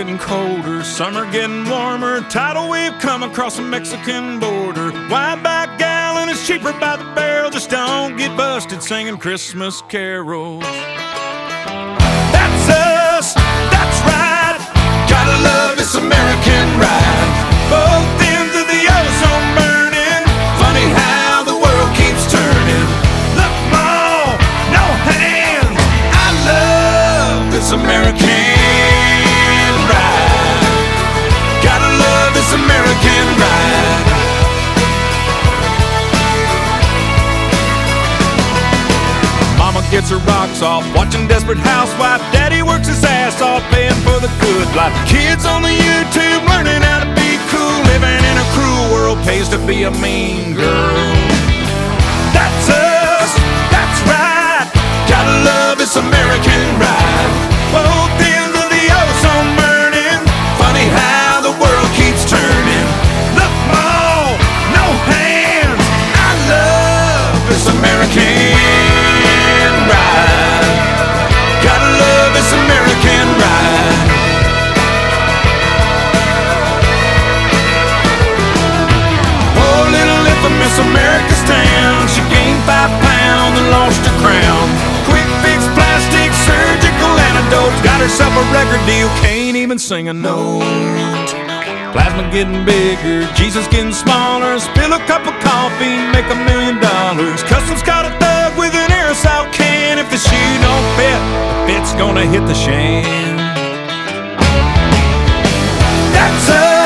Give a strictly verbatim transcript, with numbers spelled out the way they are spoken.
getting colder, summer getting warmer. Tidal wave come across the Mexican border. Wide back gallon is cheaper by the barrel. Just don't get busted singing Christmas carols. That's us, that's right. Gotta love this American ride. Both ends of the ozone burning. Funny how the world keeps turning. Look, Mom, no hands. I love this American ride. Gotta love this American ride. Mama gets her rocks off watching Desperate Housewife. Daddy works his ass off paying for the good life. Kids on the YouTube learning how to be cool. Living in a cruel world pays to be a mean girl. That's us, that's right. Gotta love this American ride. Both ends of the ozone burning. Funny how the world keeps turning. Look, Mom, no hands. I love this American ride. Gotta love this American ride. Oh, little infamous America's town. She gained five pounds and lost her crown. Quick fix, plastic, surgical antidotes. Got herself a record deal, can't even sing a note. Plasma getting bigger, Jesus getting smaller. Spill a cup of coffee, make a million dollars. Customs caught a thug with an aerosol can. If the shoe don't fit, the fit's gonna hit the shan. That's us.